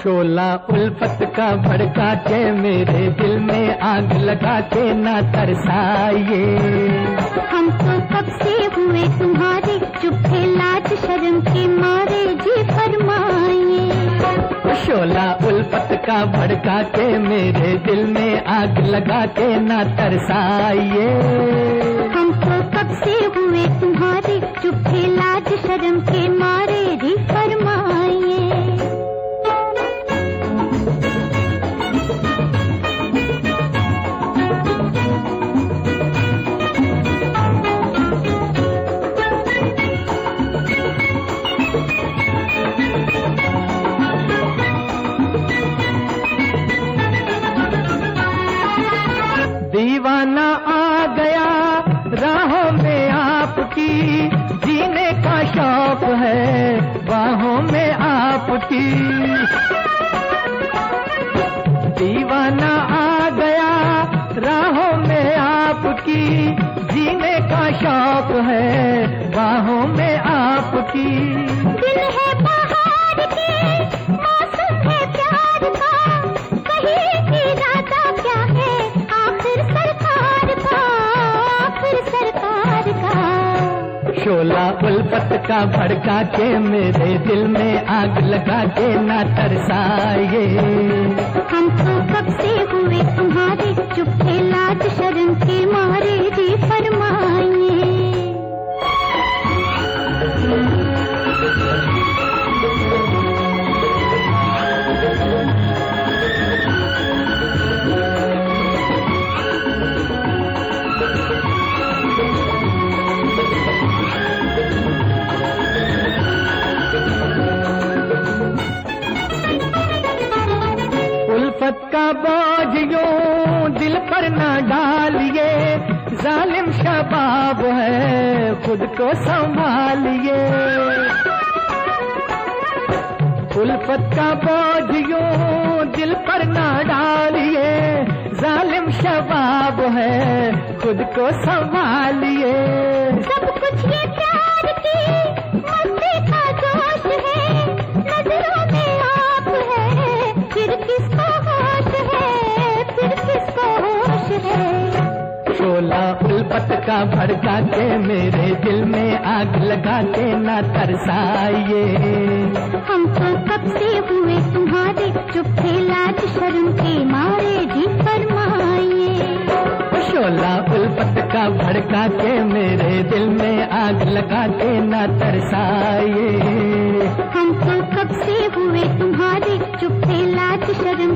शोला उल्फत का भड़का के मेरे दिल में आग लगा के ना तरसाइए। हम तो कब से हुए तुम्हारे, चुप थे लाज शर्म के मारे, जी फरमाइए। शोला उल्फत का भड़का के मेरे दिल में आग लगा के ना तरसाइए। हम तो कब से हुए तुम्हारे, चुप थे लाज शर्म के मारे, जी फरमाइए। दीवाना आ गया राहों में आपकी, जीने का शौक है बाहों में आपकी। दीवाना आ गया राहों में आपकी, जीने का शौक है बाहों में आपकी। दिल है बहार के, मौसम है प्यार का, कहीं इरादा क्या है आखिर सरकार का, आखिर सरकार का। शोला उल्फत का भड़का के मेरे दिल में आग लगा के ना तरसाइए। हम तो कब से हुए तुम्हारे, चुप थे लाज शर्म के मारे, जी फरमाइए। उल्फत का बोझ यूं दिल पर न डालिए, जालिम शबाब है खुद को संभालिए। उल्फत का बोझ यूं दिल पर न डालिए, जालिम शबाब है खुद को संभालिए। सब कुछ ये प्यार की मस्ती का जोश है, नजरों में आप है, फिर किसको होश है, फिर किसको होश है। शोला उल्फत का भड़का के मेरे दिल में आग लगा के ना तरसाइए। हम तो कब से हुए तुम्हारे, चुप थे लाज शर्म के मारे, जी फरमाइए। शोला उल्फत का भड़का के मेरे दिल में आग लगा के ना तरसाइए। हम तो कब से हुए तुम्हारे, चुप थे लाज शर्म